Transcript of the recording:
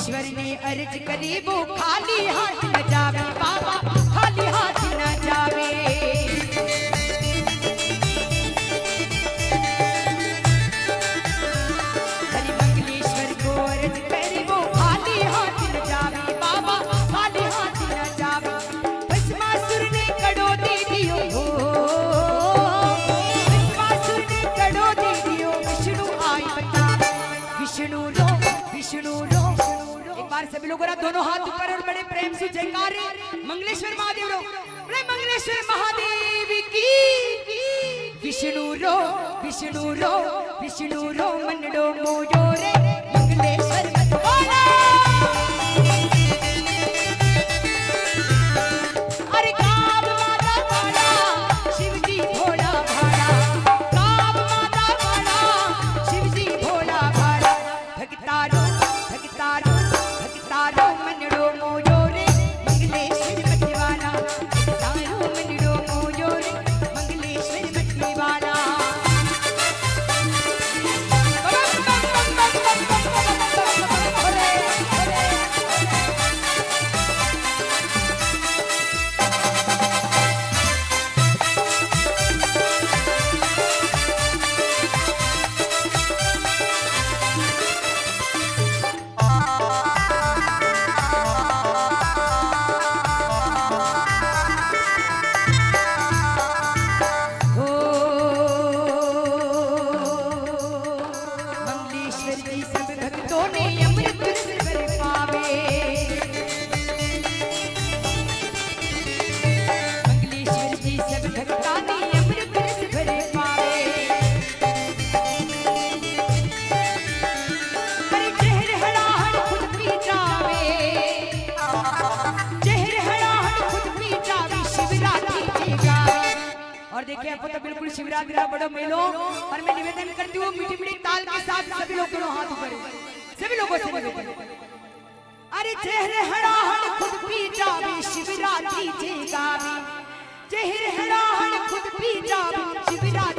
मंगलेश्वर ने अर्ज करी वो खाली हाथ न जावे बाबा, खाली हाथ न जावे। हरि मंगलेश्वर को अर्ज करी वो खाली हाथ न जावे बाबा, खाली हाथ न जावे। भस्मासुर ने कड़ो दे दियो हो, भस्मासुर ने कड़ो दे दियो, विष्णु आई बचावे। विष्णु रो, विष्णु रो। एक बार सभी लोग दोनों हाथ ऊपर और बड़े प्रेम से जयकारे मंगलेश्वर महादेव रो, बड़े मंगलेश्वर महादेव की। विष्णु रो, विष्णु रो, विष्णु रो मनडो मोजो रे मंगलेश्वर भगवाना। अरे काब माता काला शिव जी भोला भाला, काब माता काला शिव जी भोला भाला। भगतारो भगतारो भगतारो मनडो मोजो रे मंगलेश्वर भगवाना, भगतारो मनडो मोजो रे मंगलेश्वर भगवाना। मंगलेश्वर जी सब भक्तों ने अमृत रस भर पावे। मंगलेश्वर जी सब भक्तों ने अमृत रस भर पावे। अरे जहर हड़ाहड़ खुद पी जावे, जहर हड़ाहड़ खुद पी जावे, शिवरात्रि जी गावे। और देखिए आपको तो बिल्कुल शिवरात्रि का बड़ा मेलो, और मैं निवेदन करती हूँ मीठी मीठी ताल के साथ सभी लोग दोनों हाथ ऊपर, सभी लोगों से निवेदन। अरे चेहरे हड़ाहड़ खुद पी जावे, शिवरात्रि जी गावे। चेहरे हड़ाहड़ खुद पी जावे, शिवरात्रि